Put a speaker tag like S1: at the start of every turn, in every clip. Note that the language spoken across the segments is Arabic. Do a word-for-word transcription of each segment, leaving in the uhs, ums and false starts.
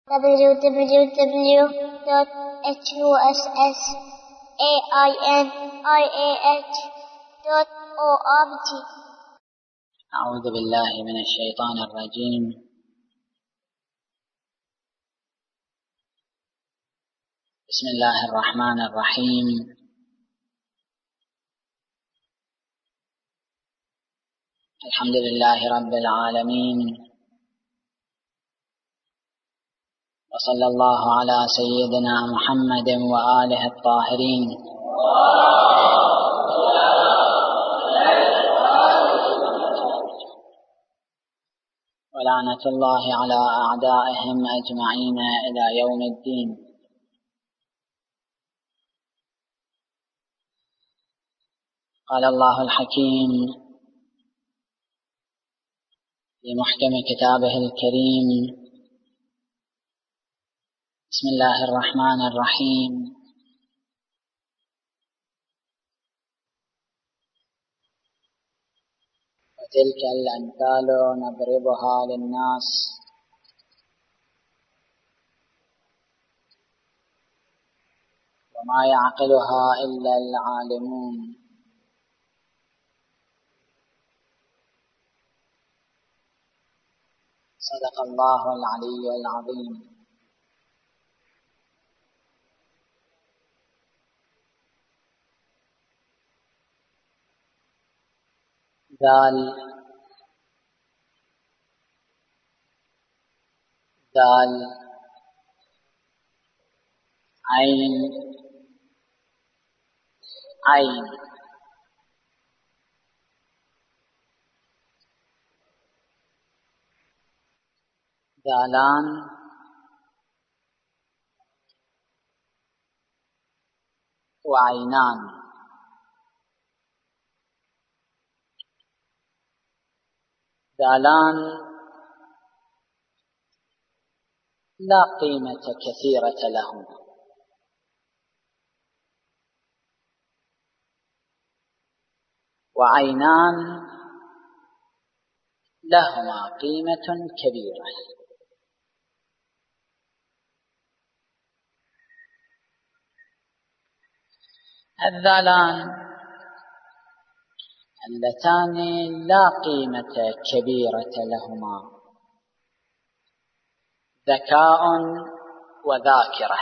S1: w w w dot huss ainih dot org.
S2: أعوذ بالله من الشيطان الرجيم. بسم الله الرحمن الرحيم. الحمد لله رب العالمين، وصلى الله على سيدنا محمد وآله الطاهرين، ولعنة الله على أعدائهم أجمعين إلى يوم الدين. قال الله الحكيم في محكم كتابه الكريم: بسم الله الرحمن الرحيم. وتلك الأمثال نضربها للناس وما يعقلها إلا العالمون. صدق الله العلي العظيم. ذال ذال عين عين ذالان وعينان. ذالان لا قيمة كثيرة لهما، وعينان لهما قيمة كبيرة. الذالان اللتان لا قيمة كبيرة لهما ذكاء وذاكرة.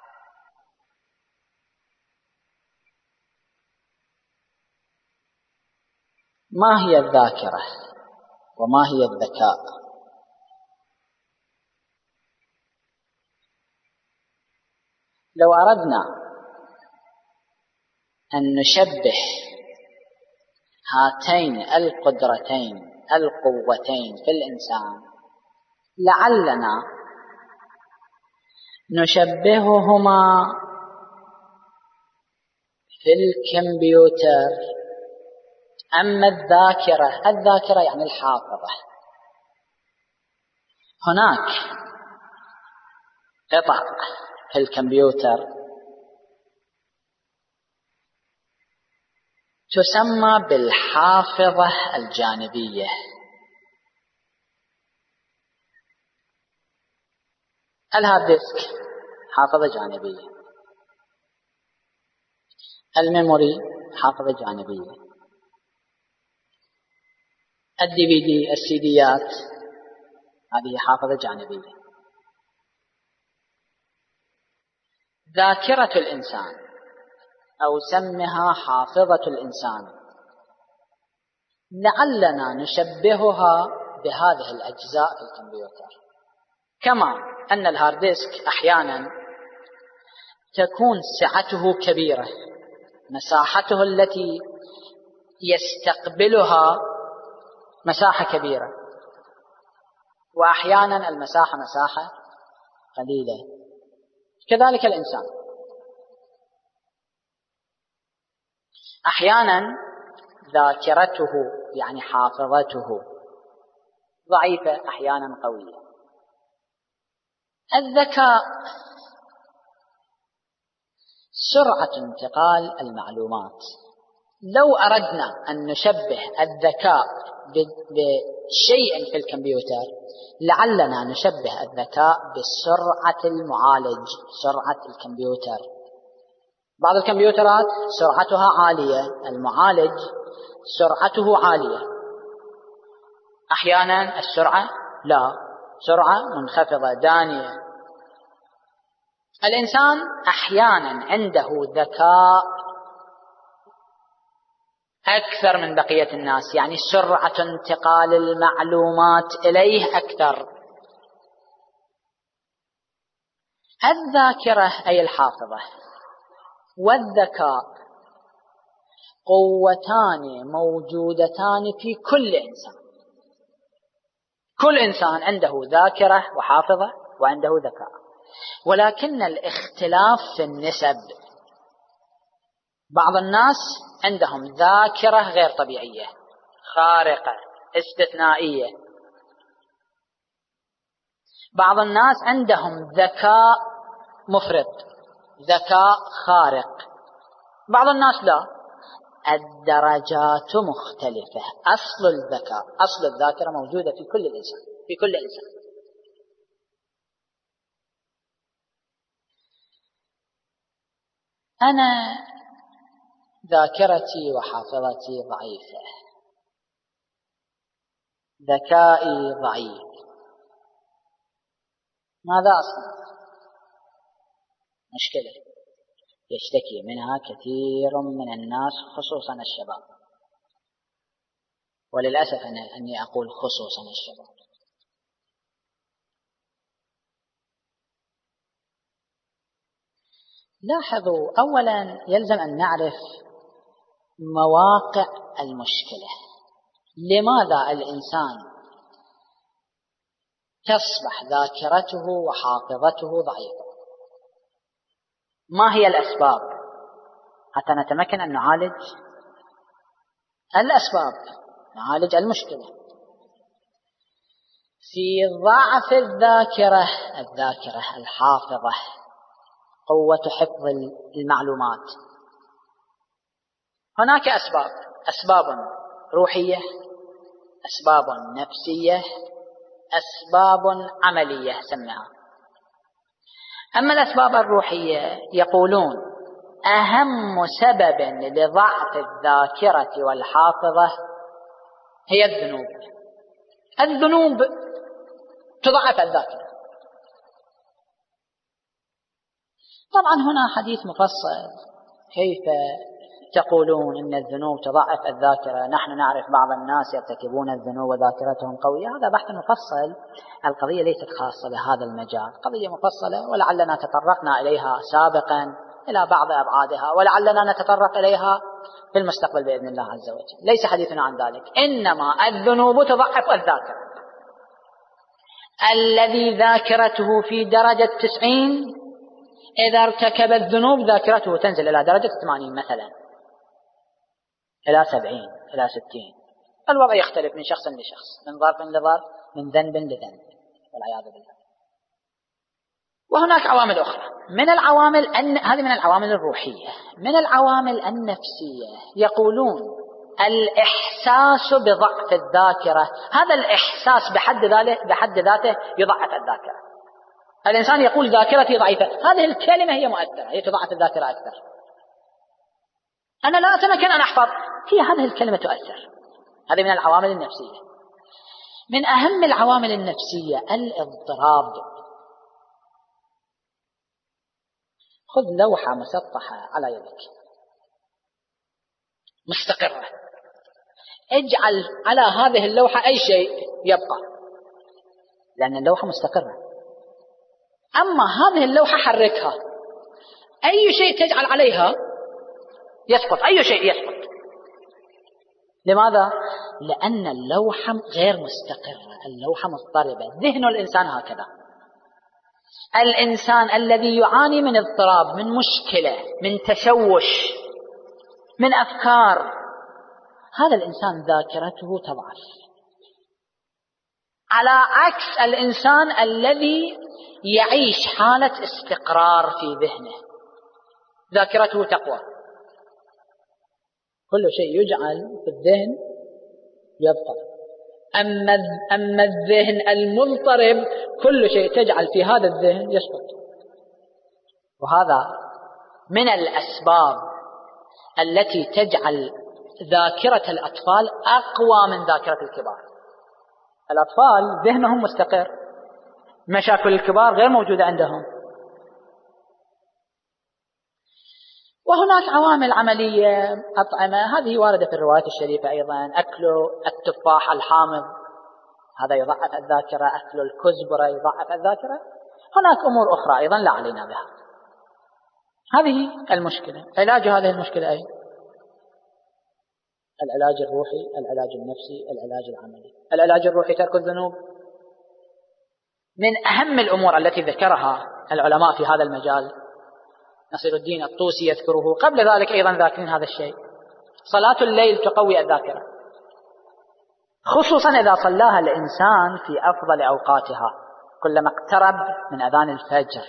S2: ما هي الذاكرة وما هي الذكاء؟ لو أردنا أن نشبه هاتين القدرتين القوتين في الإنسان، لعلنا نشبههما في الكمبيوتر. أما الذاكرة، الذاكرة يعني الحافظة. هناك قطع في الكمبيوتر تسمى بالحافظة الجانبية. الهارد ديسك حافظة جانبية، الميموري حافظة جانبية، الدي في دي السيديات هذه حافظة جانبية. ذاكرة الإنسان أو سمها حافظة الإنسان، لعلنا نشبهها بهذه الأجزاء في الكمبيوتر. كما أن الهارد ديسك أحيانا تكون سعته كبيرة، مساحته التي يستقبلها مساحة كبيرة، وأحيانا المساحة مساحة قليلة. كذلك الإنسان أحيانا ذاكرته يعني حافظته ضعيفة، أحيانا قوية. الذكاء سرعة انتقال المعلومات. لو أردنا أن نشبه الذكاء بشيء في الكمبيوتر لعلنا نشبه الذكاء بسرعة المعالج، سرعة الكمبيوتر. بعض الكمبيوترات سرعتها عالية، المعالج سرعته عالية، أحيانا السرعة لا، سرعة منخفضة دانية. الإنسان أحيانا عنده ذكاء أكثر من بقية الناس، يعني سرعة انتقال المعلومات إليه أكثر. الذاكرة أي الحافظة والذكاء قوتان موجودتان في كل إنسان. كل إنسان عنده ذاكرة وحافظة وعنده ذكاء، ولكن الاختلاف في النسب. بعض الناس عندهم ذاكرة غير طبيعية خارقة استثنائية، بعض الناس عندهم ذكاء مفرط ذكاء خارق، بعض الناس لا. الدرجات مختلفة. أصل الذكاء أصل الذاكرة موجودة في كل الإنسان في كل إنسان. أنا ذاكرتي وحافظتي ضعيفة، ذكائي ضعيف، ماذا أصنع؟ مشكلة يشتكي منها كثير من الناس خصوصا الشباب، وللأسف أني أقول خصوصا الشباب. لاحظوا، أولا يلزم أن نعرف مواقع المشكلة. لماذا الإنسان تصبح ذاكرته وحافظته ضعيفة؟ ما هي الأسباب حتى نتمكن أن نعالج الأسباب، نعالج المشكلة؟ في ضعف الذاكرة الذاكرة الحافظة، قوة حفظ المعلومات. هناك أسباب أسباب روحية، أسباب نفسية، أسباب عملية سمها. أما الأسباب الروحية يقولون أهم سبب لضعف الذاكرة والحافظة هي الذنوب. الذنوب تضعف الذاكرة. طبعا هنا حديث مفصل، كيف تقولون إن الذنوب تضعف الذاكرة؟ نحن نعرف بعض الناس يرتكبون الذنوب وذاكرتهم قوية. هذا بحث مفصل، القضية ليست خاصة بهذا المجال، قضية مفصلة ولعلنا تطرقنا إليها سابقا إلى بعض أبعادها، ولعلنا نتطرق إليها في المستقبل بإذن الله عز وجل. ليس حديثنا عن ذلك، إنما الذنوب تضعف الذاكرة. الذي ذاكرته في درجة تسعين إذا ارتكب الذنوب ذاكرته تنزل إلى درجة ثمانين مثلا، إلى سبعين، إلى ستين. الوضع يختلف من شخص لشخص، من ظرف لظرف، من ذنب لذنب، والعياذ بالله. وهناك عوامل أخرى من العوامل أن هذه من العوامل الروحية. من العوامل النفسية يقولون الإحساس بضعف الذاكرة. هذا الإحساس بحد ذاته بحد ذاته يضعف الذاكرة. الإنسان يقول ذاكرتي ضعيفة، هذه الكلمة هي مؤثرة، هي تضعف الذاكرة أكثر. أنا لا أتمكن أن أحفظ، هي هذه الكلمة تؤثر. هذه من العوامل النفسية. من أهم العوامل النفسية الاضطراب. خذ لوحة مسطحة على يدك مستقرة، اجعل على هذه اللوحة أي شيء يبقى، لأن اللوحة مستقرة. أما هذه اللوحة حركها، أي شيء تجعل عليها يسقط، أي شيء يسقط. لماذا؟ لأن اللوحة غير مستقرة، اللوحة مضطربة. ذهن الإنسان هكذا. الإنسان الذي يعاني من اضطراب، من مشكلة، من تشوش، من أفكار، هذا الإنسان ذاكرته تضعف، على عكس الإنسان الذي يعيش حالة استقرار في ذهنه، ذاكرته تقوى. كل شيء يجعل في الذهن يبقى. أما أما الذهن المضطرب كل شيء تجعل في هذا الذهن يسقط. وهذا من الأسباب التي تجعل ذاكرة الأطفال أقوى من ذاكرة الكبار. الأطفال ذهنهم مستقر، مشاكل الكبار غير موجودة عندهم. وهناك عوامل عملية، أطعمة، هذه واردة في الروايات الشريفة أيضا. أكل التفاح الحامض هذا يضعف الذاكرة، أكل الكزبرة يضعف الذاكرة. هناك أمور أخرى أيضا لا علينا بها. هذه المشكلة. علاج هذه المشكلة أي؟ العلاج الروحي، العلاج النفسي، العلاج العملي. العلاج الروحي ترك الذنوب من أهم الأمور التي ذكرها العلماء في هذا المجال. نصير الدين الطوسي يذكره، قبل ذلك أيضا ذاكرين هذا الشيء. صلاة الليل تقوي الذاكرة، خصوصا إذا صلاها الإنسان في أفضل أوقاتها كلما اقترب من أذان الفجر.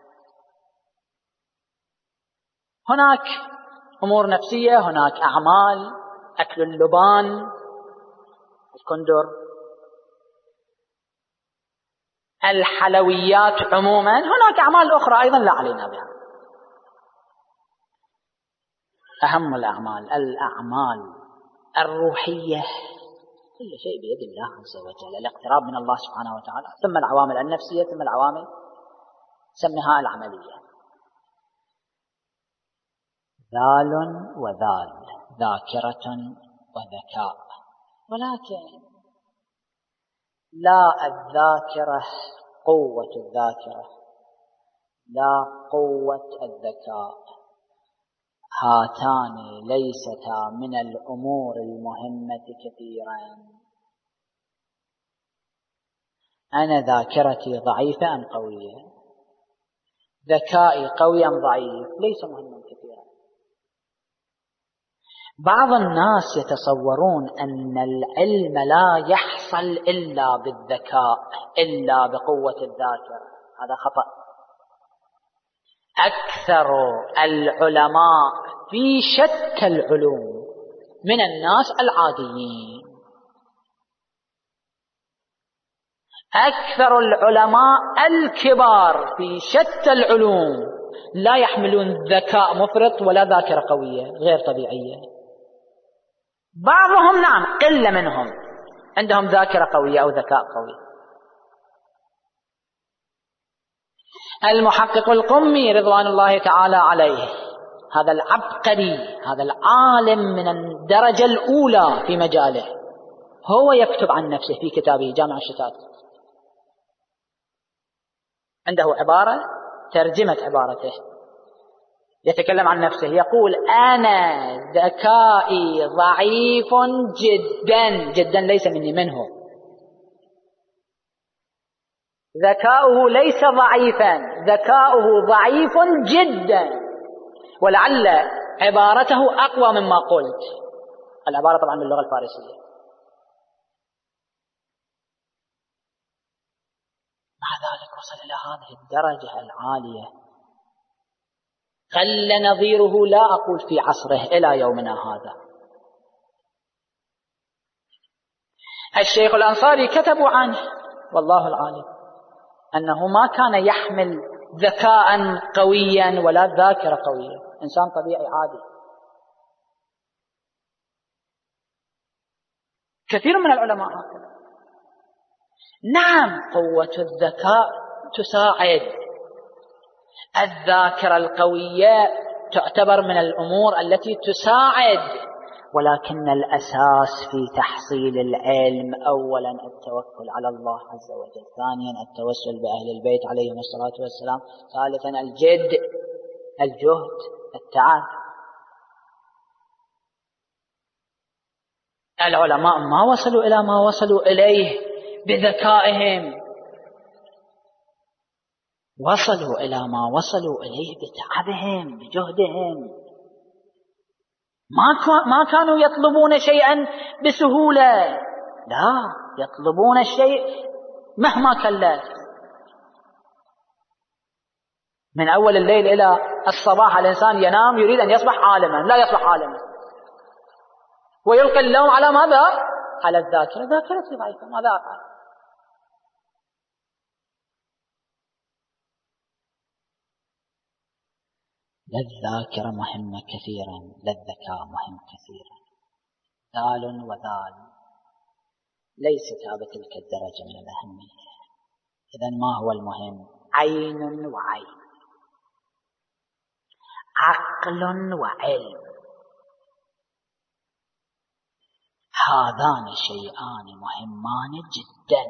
S2: هناك أمور نفسية، هناك أعمال، أكل اللبان، الكندر، الحلويات عموما. هناك أعمال أخرى أيضا لا علينا بها. أهم الأعمال الأعمال الروحية، كل شيء بيد الله عز وجل، الاقتراب من الله سبحانه وتعالى، ثم العوامل النفسية، ثم العوامل سمها العملية. ذال وذال، ذاكرة وذكاء. ولكن لا الذاكرة قوة الذاكرة، لا قوة الذكاء، هاتان ليستا من الأمور المهمة كثيرا. أنا ذاكرتي ضعيفة أم قوية؟ ذكائي قوي أم ضعيف؟ ليس مهما كثيرا. بعض الناس يتصورون أن العلم لا يحصل إلا بالذكاء، إلا بقوة الذاكرة. هذا خطأ. أكثر العلماء في شتى العلوم من الناس العاديين، أكثر العلماء الكبار في شتى العلوم لا يحملون ذكاء مفرط ولا ذاكرة قوية غير طبيعية. بعضهم نعم، قلة منهم عندهم ذاكرة قوية أو ذكاء قوي. المحقق القمي رضوان الله تعالى عليه، هذا العبقري، هذا العالم من الدرجة الأولى في مجاله، هو يكتب عن نفسه في كتابه جامع الشتات. عنده عبارة ترجمة عبارته، يتكلم عن نفسه يقول: أنا ذكائي ضعيف جدا جدا، ليس مني منه. ذكاؤه ليس ضعيفا، ذكاؤه ضعيف جدا. ولعل عبارته أقوى مما قلت. العبارة طبعا باللغة الفارسية. مع ذلك وصل إلى هذه الدرجة العالية، قل نظيره لا أقول في عصره إلى يومنا هذا. الشيخ الأنصاري كتبوا عنه والله العالم أنه ما كان يحمل ذكاء قويا ولا ذاكرة قوية، إنسان طبيعي عادي. كثير من العلماء هكذا. نعم، قوة الذكاء تساعد، الذاكرة القوية تعتبر من الأمور التي تساعد، ولكن الأساس في تحصيل العلم أولا التوكل على الله عز وجل، ثانيا التوسل بأهل البيت عليهم الصلاة والسلام، ثالثا الجد، الجهد، التعب. العلماء ما وصلوا إلى ما وصلوا إليه بذكائهم، وصلوا إلى ما وصلوا إليه بتعبهم، بجهدهم. ما ما كانوا يطلبون شيئا بسهولة، لا، يطلبون الشيء مهما كلف. من أول الليل إلى الصباح الإنسان ينام يريد أن يصبح عالما، لا يصبح عالما، ويلقي اللوم على ماذا؟ على الذاكرة، ذاكرتي ضعيفة، ماذا أفعل؟ لا الذاكرة مهمة كثيرا، لا الذكاء مهم كثيرا. ذال وذال ليست بتلك الدرجة من الأهمية. إذن ما هو المهم؟ عين وعين، عقل وعلم، هذان شيئان مهمان جدا.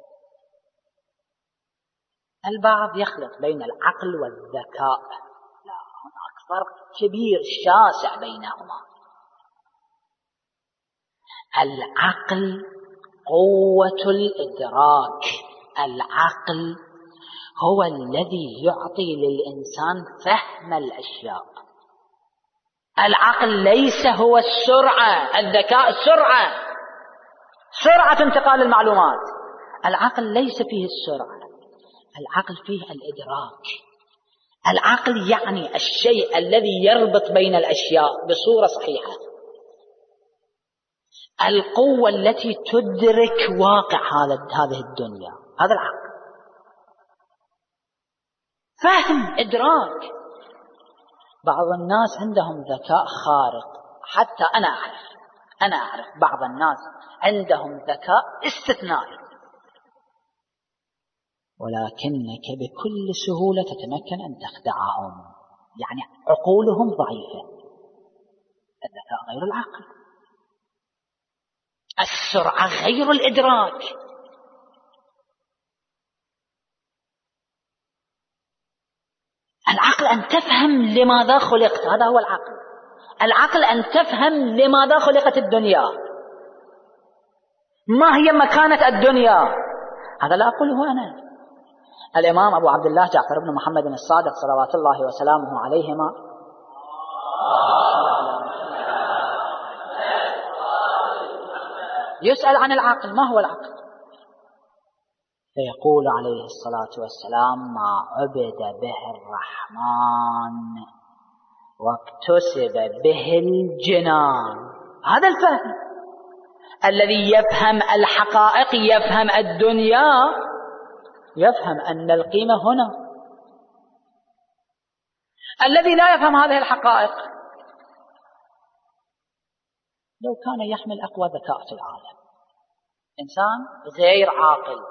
S2: البعض يخلط بين العقل والذكاء، لا، هناك فرق كبير شاسع بينهما. العقل قوة الإدراك، العقل هو الذي يعطي للإنسان فهم الأشياء. العقل ليس هو السرعة، الذكاء سرعة، سرعة انتقال المعلومات. العقل ليس فيه السرعة، العقل فيه الإدراك. العقل يعني الشيء الذي يربط بين الأشياء بصورة صحيحة، القوة التي تدرك واقع هذه الدنيا، هذا العقل. فهم، إدراك. بعض الناس عندهم ذكاء خارق، حتى أنا أعرف أنا أعرف بعض الناس عندهم ذكاء استثنائي، ولكنك بكل سهولة تتمكن أن تخدعهم، يعني عقولهم ضعيفة. الذكاء غير العقل، السرعة غير الإدراك. العقل أن تفهم لماذا خلقت، هذا هو العقل. العقل أن تفهم لماذا خلقت الدنيا، ما هي مكانة الدنيا. هذا لا أقوله أنا. الإمام أبو عبد الله جعفر بن محمد الصادق صلوات الله وسلامه عليهما يسأل عن العقل، ما هو العقل؟ فيقول عليه الصلاة والسلام: ما عبد به الرحمن واكتسب به الجنان. هذا الفهم الذي يفهم الحقائق، يفهم الدنيا، يفهم أن القيمة هنا. الذي لا يفهم هذه الحقائق لو كان يحمل أقوى ذكاء في العالم، إنسان غير عاقل.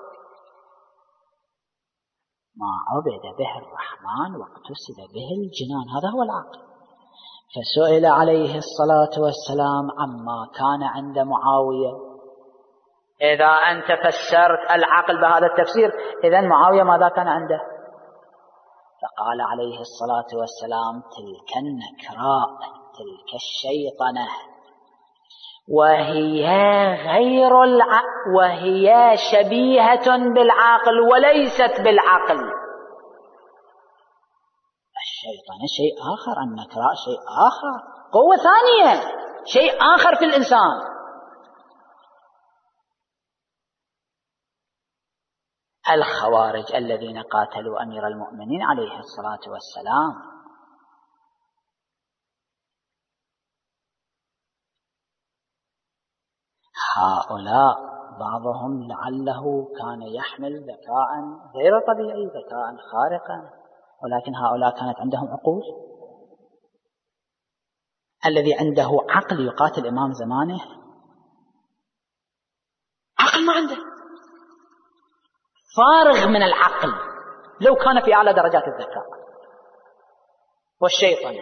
S2: ما عبد به الرحمن واقتسب به الجنان، هذا هو العقل. فسئل عليه الصلاة والسلام عما كان عند معاوية. إذا أنت فسرت العقل بهذا التفسير، إذن معاوية ماذا كان عنده؟ فقال عليه الصلاة والسلام: تلك النكراء، تلك الشيطنة، وهي غير العقل، وهي شبيهة بالعقل وليست بالعقل. الشيطنة شيء آخر، النكراء شيء آخر، قوة ثانية، شيء آخر في الإنسان. الخوارج الذين قاتلوا أمير المؤمنين عليه الصلاة والسلام، هؤلاء بعضهم لعله كان يحمل ذكاء غير طبيعي، ذكاء خارقا، ولكن هؤلاء كانت عندهم عقول. الذي عنده عقل يقاتل إمام زمانه، عقل ما عنده، فارغ من العقل لو كان في أعلى درجات الذكاء والشيطان.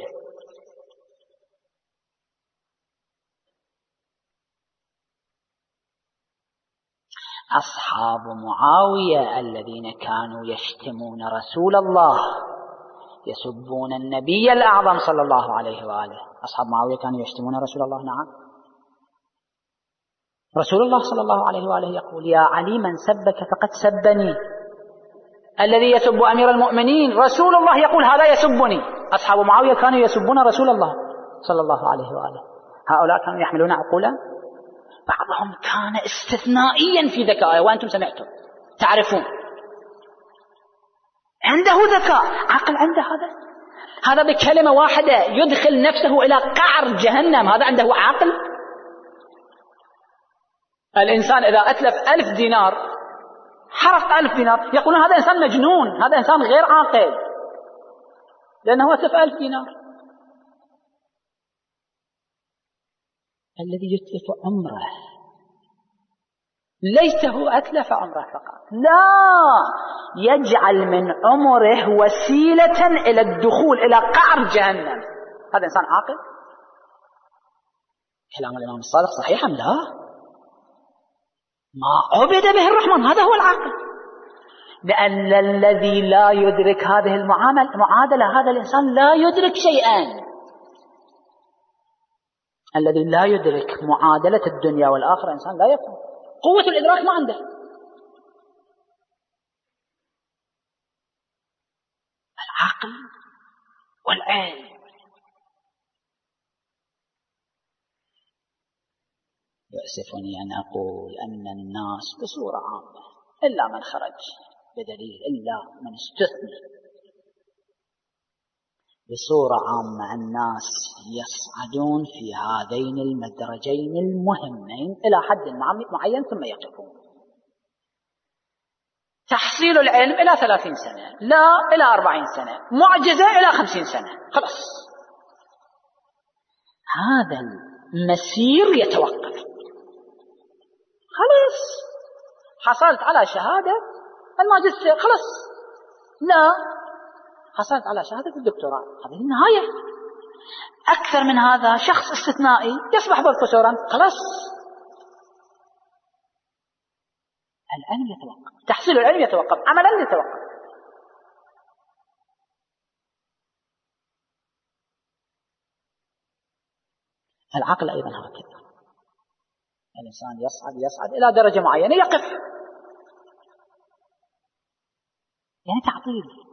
S2: أصحاب معاوية الذين كانوا يشتمون رسول الله، يسبون النبي الأعظم صلى الله عليه وآله، أصحاب معاوية كانوا يشتمون رسول الله. نعم، رسول الله صلى الله عليه وآله يقول: يا علي من سبك فقد سبني. الذي يسب أمير المؤمنين رسول الله يقول: هذا يسبني. أصحاب معاوية كانوا يسبون رسول الله صلى الله عليه وآله. هؤلاء كانوا يحملون عقولا، بعضهم كان استثنائيا في ذكائه، وأنتم سمعتم تعرفون، عنده ذكاء، عقل عنده. هذا هذا بكلمة واحدة يدخل نفسه إلى قعر جهنم، هذا عنده عقل. الإنسان إذا أتلف ألف دينار، حرق ألف دينار، يقولون هذا إنسان مجنون، هذا إنسان غير عاقل، لأنه أتلف ألف دينار. الذي يتلف عمره ليته أتلف عمره فقط، لا، يجعل من عمره وسيلة إلى الدخول إلى قعر جهنم. هذا إنسان عاقل؟ كلام الإمام الصادق صحيح أم لا؟ ما عبد به الرحمن، هذا هو العاقل. لأن الذي لا يدرك هذه المعادلة هذا الإنسان لا يدرك شيئا. الذي لا يدرك معادلة الدنيا والآخرة إنسان لا يفهم، قوة الإدراك ما عنده. العقل والعلم. يؤسفني أن أقول أن الناس بصورة عامة إلا من خرج بدليل، إلا من استثنى، بصورة عامة الناس يصعدون في هذين المدرجين المهمين إلى حد معين ثم يقفون. تحصيل العلم إلى ثلاثين سنة، لا إلى أربعين سنة، معجزة إلى خمسين سنة، خلاص هذا المسير يتوقف. خلاص حصلت على شهادة الماجستير، خلاص، لا، حصلت على شهادة الدكتوراه، هذه النهاية. أكثر من هذا شخص استثنائي يصبح بروفيسورا، خلاص العلم يتوقف، تحصيل العلم يتوقف، عملا يتوقف. العقل أيضا هكذا، الإنسان يصعد يصعد إلى درجة معينة يقف، يعني تعطيل،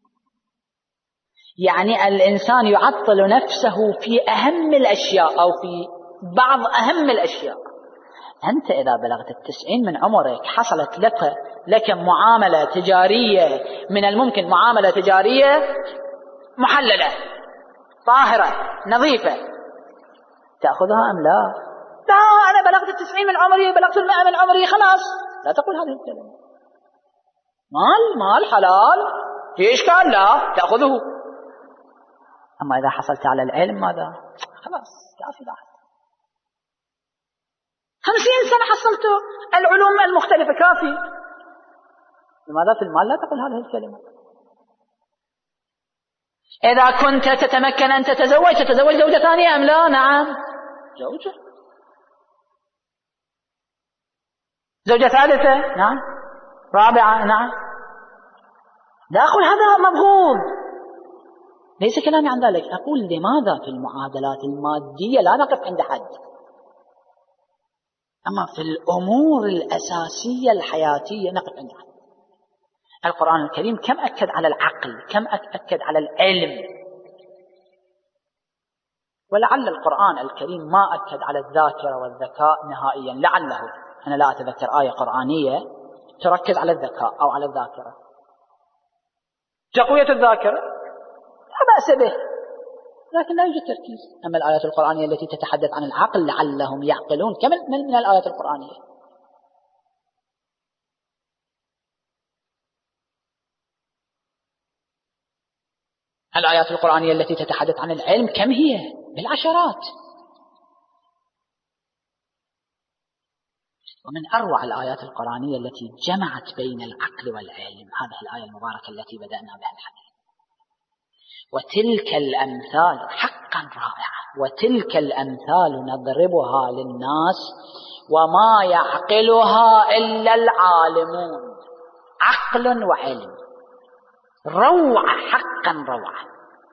S2: يعني الإنسان يعطل نفسه في أهم الأشياء أو في بعض أهم الأشياء. أنت إذا بلغت التسعين من عمرك حصلت لك لك معاملة تجارية، من الممكن معاملة تجارية محللة طاهرة نظيفة، تأخذها أم لا؟ لا، أنا بلغت التسعين من عمري، بلغت المئة من عمري، خلاص لا تقول هذه الكلمة. مال مال حلال في إشكال، لا تأخذه. أما إذا حصلت على العلم ماذا؟ خلاص كافي لاحظ، خمسين سنة حصلت العلوم المختلفة، كافي. لماذا في المال لا تقول هذه الكلمة؟ إذا كنت تتمكن أن تتزوج، تتزوج زوجة ثانية أم لا؟ نعم، زوجة، زوجة ثالثة، نعم، رابعة، نعم. لا أقول هذا مبغوض، ليس كلامي عن ذلك. أقول لماذا في المعادلات المادية لا نقف عند حد، أما في الأمور الأساسية الحياتية نقف عند حد. القرآن الكريم كم أكد على العقل، كم أكد على العلم، ولعل القرآن الكريم ما أكد على الذاكرة والذكاء نهائيا، لعله، أنا لا أتذكر آية قرآنية تركز على الذكاء أو على الذاكرة. تقوية الذاكرة لا بأس به، لكن لا يوجد تركيز. أما الآيات القرآنية التي تتحدث عن العقل لعلهم يعقلون، كم من الآيات القرآنية. الآيات القرآنية التي تتحدث عن العلم كم هي؟ بالعشرات. ومن أروع الآيات القرآنية التي جمعت بين العقل والعلم هذه الآية المباركة التي بدأنا بها الحديث: وتلك الأمثال، حقا رائعة، وتلك الأمثال نضربها للناس وما يعقلها إلا العالمون. عقل وعلم، روعة، حقا روعة.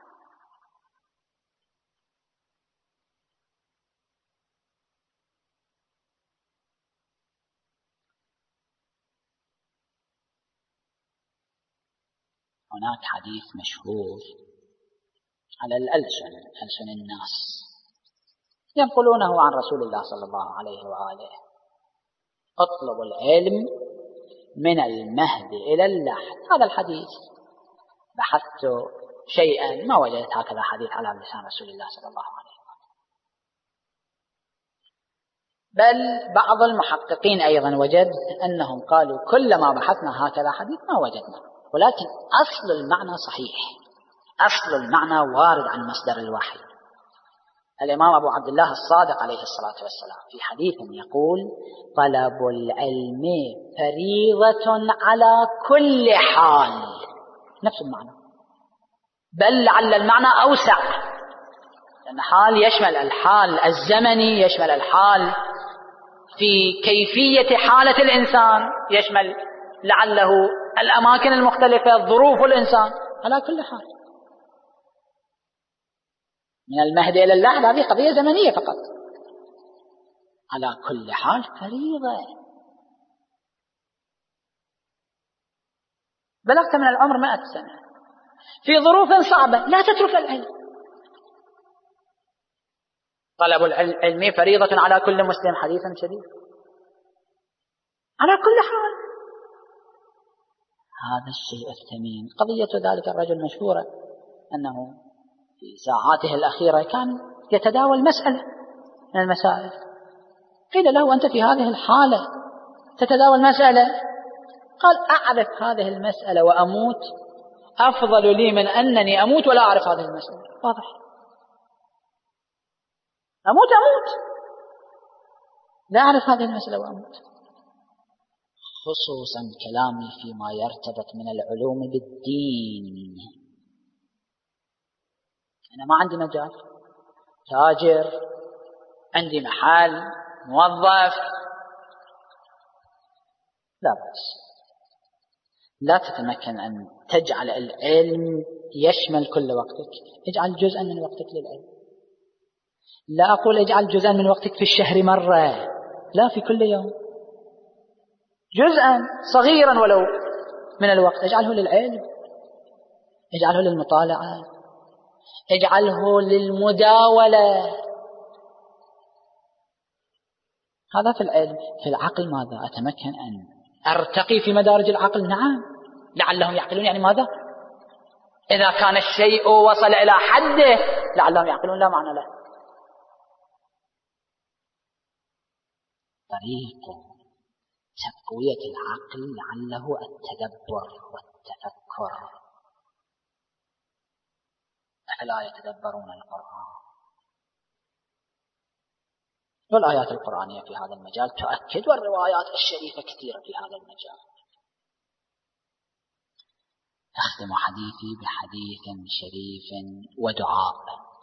S2: هناك حديث مشهور على الألسن، ألسن الناس، ينقلونه عن رسول الله صلى الله عليه وآله: اطلبوا العلم من المهد إلى اللحد. هذا الحديث بحثت شيئا ما وجدت هكذا حديث على لسان رسول الله صلى الله عليه وآله. بل بعض المحققين أيضا وجد أنهم قالوا كلما بحثنا هكذا حديث ما وجدنا، ولكن أصل المعنى صحيح، أصل المعنى وارد عن مصدر الوحي. الإمام أبو عبد الله الصادق عليه الصلاة والسلام في حديث يقول: طلب العلم فريضة على كل حال، نفس المعنى، بل لعل المعنى أوسع، لأن حال يشمل الحال الزمني، يشمل الحال في كيفية حالة الإنسان، يشمل لعله الأماكن المختلفة، ظروف الإنسان، على كل حال. من المهد إلى اللحد هذه قضية زمنية فقط، على كل حال فريضة. بلغت من العمر مئة سنة في ظروف صعبة لا تترك العلم. طلب العلم فريضة على كل مسلم، حديث شديد، على كل حال. هذا الشيء الثمين. قضية ذلك الرجل مشهورة، أنه في ساعاته الأخيرة كان يتداول مسألة من المسائل، قيل له: أنت في هذه الحالة تتداول مسألة؟ قال: أعرف هذه المسألة وأموت أفضل لي من أنني أموت ولا أعرف هذه المسألة. واضح، أموت أموت لا أعرف هذه المسألة وأموت. خصوصا كلامي فيما يرتبط من العلوم بالدين. أنا ما عندي مجال، تاجر، عندي محل، موظف، لا بأس، لا تتمكن أن تجعل العلم يشمل كل وقتك، اجعل جزءا من وقتك للعلم. لا أقول اجعل جزءا من وقتك في الشهر مرة، لا، في كل يوم جزءا صغيرا ولو من الوقت اجعله للعلم، اجعله للمطالعة، اجعله للمداولة. هذا في العلم. في العقل ماذا؟ أتمكن أن أرتقي في مدارج العقل؟ نعم، لعلهم يعقلون. يعني ماذا؟ إذا كان الشيء وصل إلى حده لعلهم يعقلون، لا معنى له. طريق تقوية العقل لعله التدبر والتفكر. أفلا يتدبرون القرآن؟ والآيات القرآنية في هذا المجال تؤكد، والروايات الشريفة كثيرة في هذا المجال. أختم حديثي بحديث شريف ودعاء،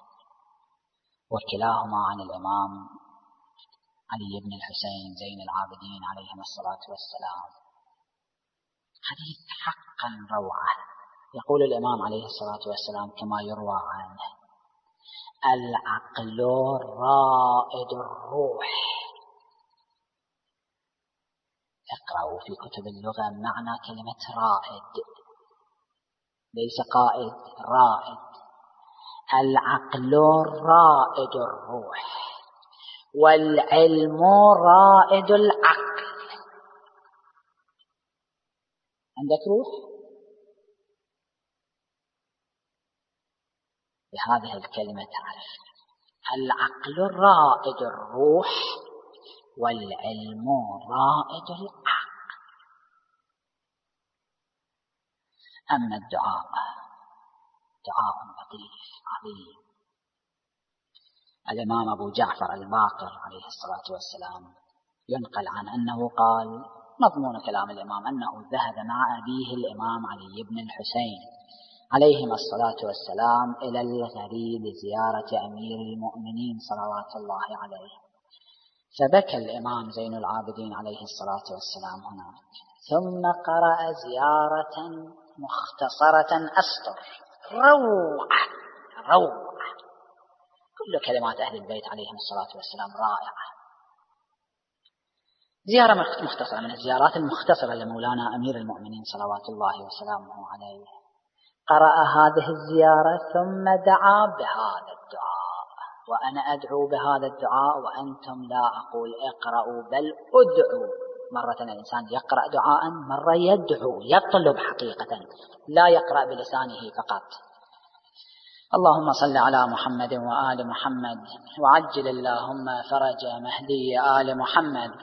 S2: وكلاهما عن الإمام علي بن الحسين زين العابدين عليهم الصلاة والسلام. حديث حقا روعة. يقول الإمام عليه الصلاة والسلام كما يروى عنه: العقل رائد الروح. اقرأوا في كتب اللغة معنى كلمة رائد، ليس قائد، رائد. العقل رائد الروح، والعلم رائد العقل. عندك روح؟ بهذه الكلمة تعرف العقل رائد الروح، والعلم رائد العقل. أما الدعاء دعاء لطيف عظيم. الإمام أبو جعفر الباقر عليه الصلاة والسلام ينقل عن أنه قال، مضمون كلام الإمام، أنه ذهب مع أبيه الإمام علي بن الحسين عليهما الصلاة والسلام إلى الغري لزيارة أمير المؤمنين صلوات الله عليه، فبكى الإمام زين العابدين عليه الصلاة والسلام هناك، ثم قرأ زيارة مختصرة أسطر، روعة روعة، كل كلمات أهل البيت عليهم الصلاة والسلام رائعة. زيارة مختصرة من الزيارات المختصرة لمولانا أمير المؤمنين صلوات الله وسلامه عليه. قرأ هذه الزيارة ثم دعا بهذا الدعاء، وأنا أدعو بهذا الدعاء وأنتم لا أقول اقرأوا بل أدعوا. مرة الإنسان يقرأ دعاء، مرة يدعو، يطلب حقيقة، لا يقرأ بلسانه فقط. اللهم صل على محمد وآل محمد وعجل اللهم فرج مهدي آل محمد.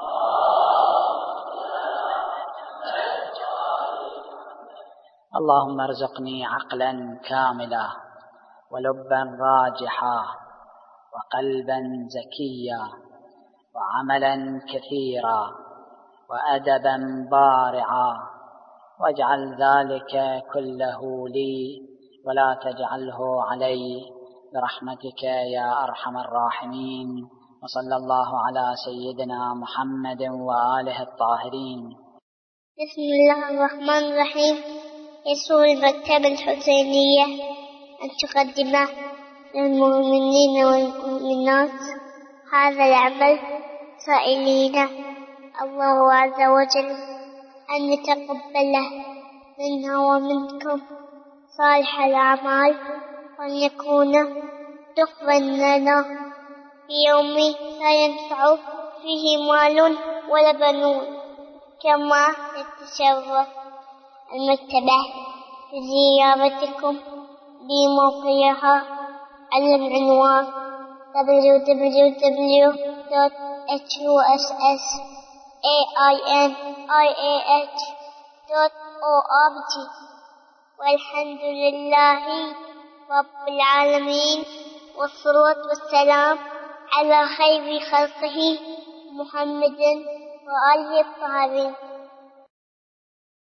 S2: اللهم ارزقني عقلا كاملا ولبا راجحا وقلبا زكيا وعملا كثيرا وأدبا بارعا، واجعل ذلك كله لي ولا تجعله علي برحمتك يا أرحم الراحمين. وصلى الله على سيدنا محمد وآله الطاهرين.
S1: بسم الله الرحمن الرحيم. يسر المكتبة الحسينية أن تقدم للمؤمنين والمؤمنات هذا العمل سائلين الله عز وجل أن يتقبله منا ومنكم صالح الأعمال، وأن يكون دخلا لنا في يوم لا ينفع فيه مال ولا بنون. كما يتشرف المكتبة بزيارتكم بموقعها على العنوان دبليو دبليو دبليو دوت إتش يو إس إس إيه آي إم آي إيه إتش دوت أو آر جي. والحمد لله رب العالمين، والصلاة والسلام على خير خلقه محمد وآله الطاهرين.